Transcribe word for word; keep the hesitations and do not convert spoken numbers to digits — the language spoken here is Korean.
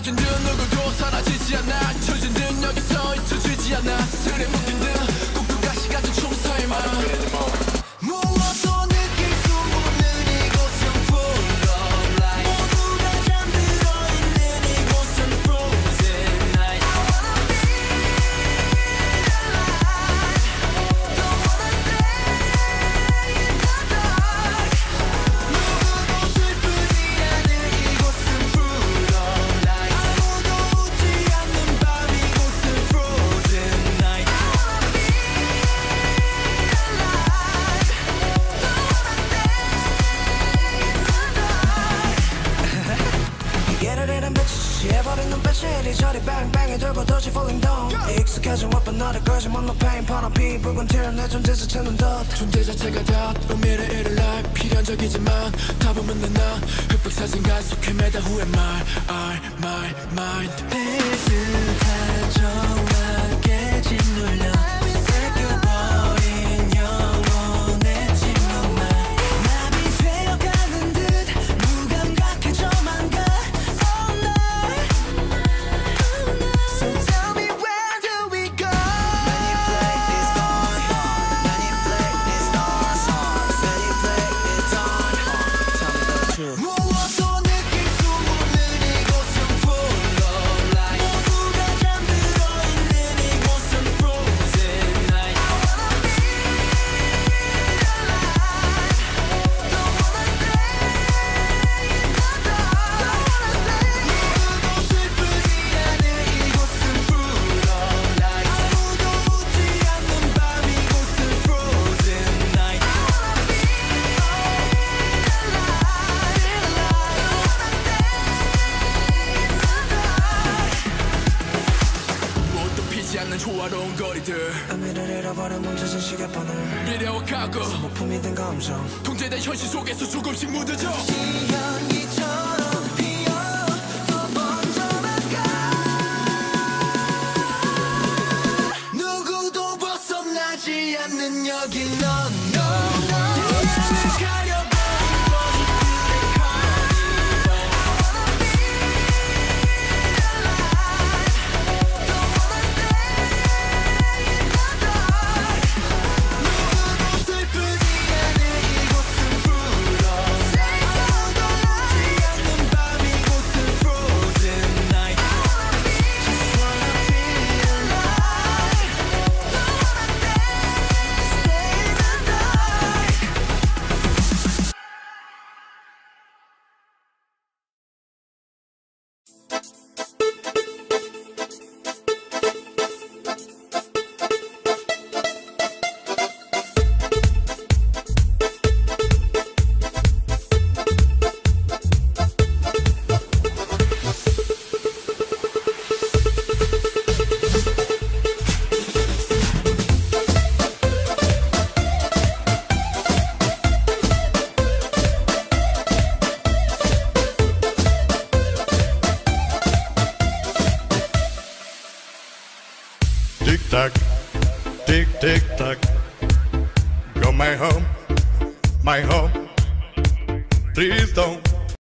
가진 듯 누구도 사라지지 않아 처진 듯 여기서 잊혀지지 않아 술에 묶인 듯 꼭두 가시 같은 총서의 맘 무엇도 느낄 수 없는 이곳은 full of light 모두 다 잠들어 있는 이곳은 frozen night I wanna feel alive Don't wanna stay in the dark 누구도 슬프지 않은 이곳은 full of light 아무도 웃지 않는 밤 이곳은 frozen night I wanna feel alive 게으르는 빛이 취해버린 눈빛이 이리저리 뱅뱅이 돌고 도시 falling down 익숙해진 와쁜 너를 끌지 못 no pain 파란피 붉은 tear 내 존재 자체는 덧 존재 자체가 덧 의미를 잃을 life 필연적이지만 답은 묻는 나 흑백 사진가 속 헤매다 Who am I? I, my mind 비슷한 정막에 짓눌려 뺏겨버린 영혼의 침묵만 나비 되어가는 듯 무감각해져만 가 all night So tell me where do we go Manipulate this on Manipulate this stars Manipulate it on Tell me the truth 무엇도 느낄 수 없는 이곳은 full of light 모두 다 잠들어 있는 이곳은 frozen night I wanna feel alive Don't wanna stay in the dark Don't wanna stay 누구도 슬프지 않은 이곳은 full of light 아무도 웃지 않는 밤 이곳은 frozen night I wanna feel 무엇도 피지 않는 조화로운 거리들 의미를 잃어버려 멈춰진 시계바늘 미래와 과거 소모품이 된 감정 통제된 현실 속에서 조금씩 묻어져 이 향기처럼 피어 또 번져나가 누구도 벗어나지 않는 여기 넌 no, no. 태양을 가려버린 머리들의 carnival I wanna feel alive Don't wanna stay in the dark 누구도 슬프지 않은 이곳은 full of light 아무도 웃지 않는 밤 이곳은 frozen night I wanna feel Just wanna feel alive Don't wanna stay, stay in the dark Tick tock, tick tick tock. Go my home, my home. Please don't